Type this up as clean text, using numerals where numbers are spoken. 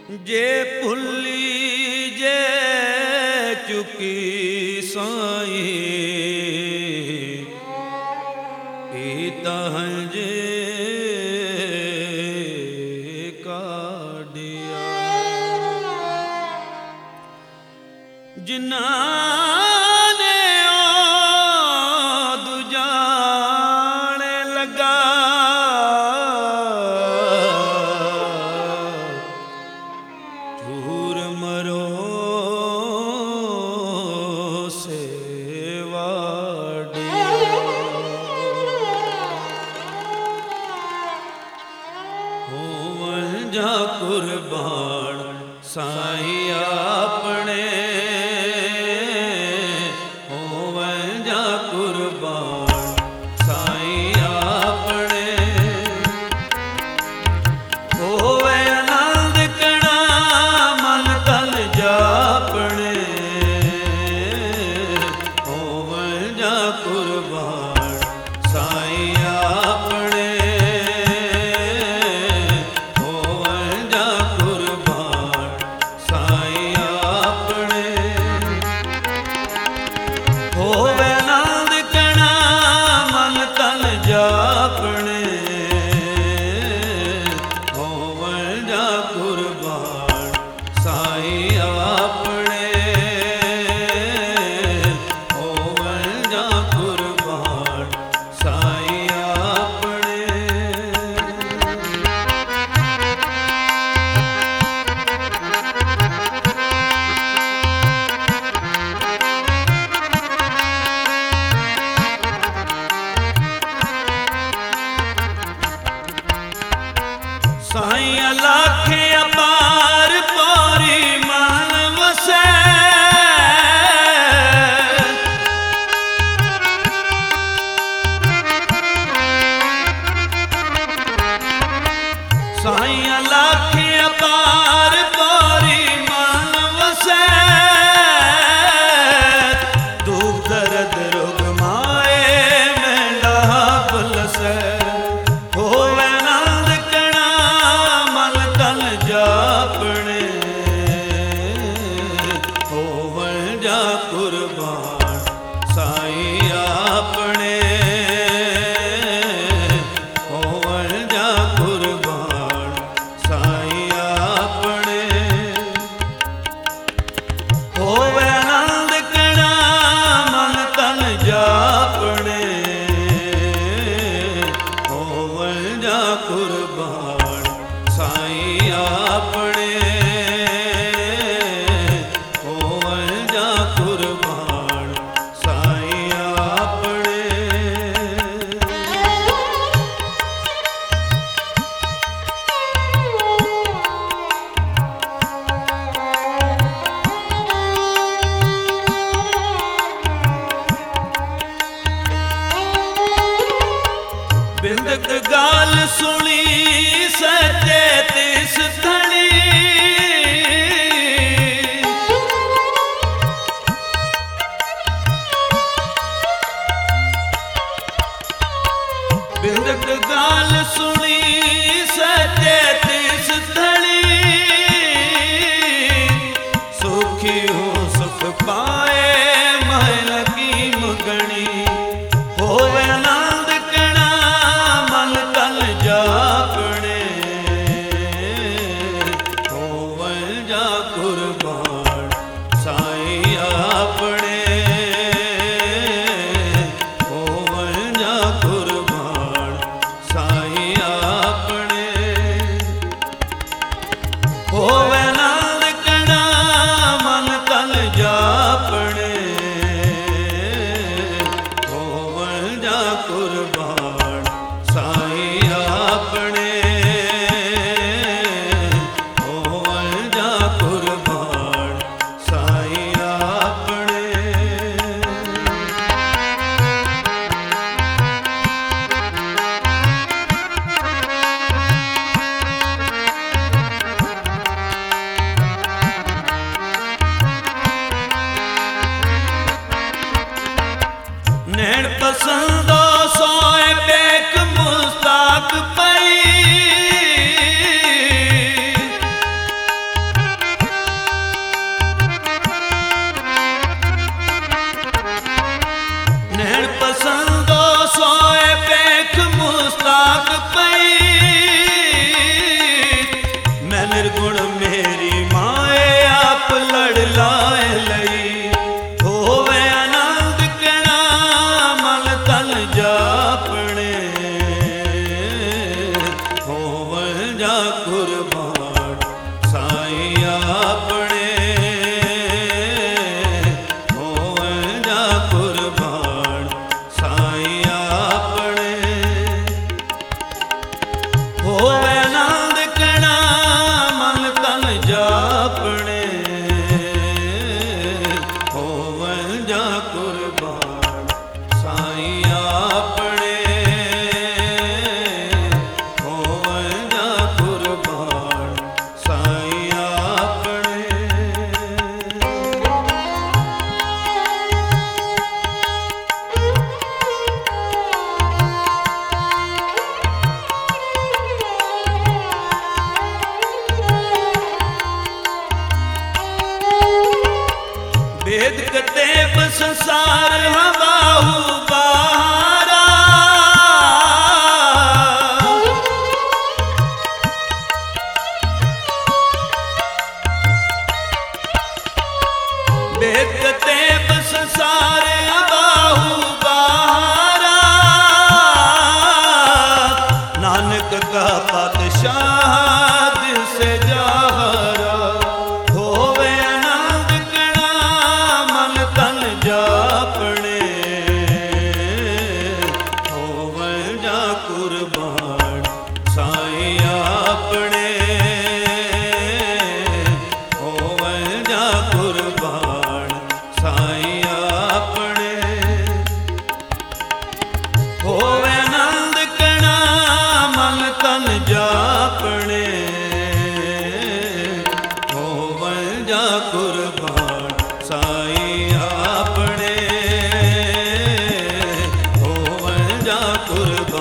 जे भुली जे चुकी साईं तहजे काढ़िया जिन्ना ने दुजाने लगा झूर मरो जा कुर्बान साईं अपने होवन जा कुर्बान साईं अपने होवे आनंद कणा मन तन जापने होवन जा कुर्बान साईं अपने साईं लाखे अपार पारी मान वसे साईं लाखे अपार पारी मान वसे दुख दर्द रोग माए मेंढा बुलसे जापने होवन जा कुर्बान साईं अपने होवन जा कुर्बान साईं अपने होवे आनंद कणा मन तन जापने होवन जा कुर्बान साईं अपने होवन जा कुर्बान साईं अपने बिंदक गाल सुनी सचे तिस थड़ी बिंदक गाल सुनी सचे तिस थड़ी सुखी हूँ सुख पाए महल की मुगणी होवे आनंद कणा मन तन जापने होवन जा कुर्बान साईं अपने होवन जा कुर्बान साईं अपने होवे आनंद कणा मन तन जापने होवन जा कुर्बान साईं अपने होवन जा कुर्बान साईं अपने नैन पसंदो सोए पे पई मैं निर्गुण मेरी माए आप लड़ लाए लई होवे आनंद कणा मल तन जापने होवे जा कुर्बान साईं आपने होवे जा कुर्बान साईं आपने होवे आनंद कणा मन तन जापने होवे जा कुर्बान साईं आपने होवे जा कुर्बान साईं आपने। वेद कतेब संसार हवाहु बारा वेद कतेब संसार हवाहु बारा नानक का पातशाह दिल से जाहरा होवे आनंद कणा मन तन जापने होवे जा कुर्बान साईं आपने होवे जा कुर्बान साईं आपने होवे आनंद कणा मन तन जापने होवे जा कुर्बान साईं आपने होवे जा कुर्बान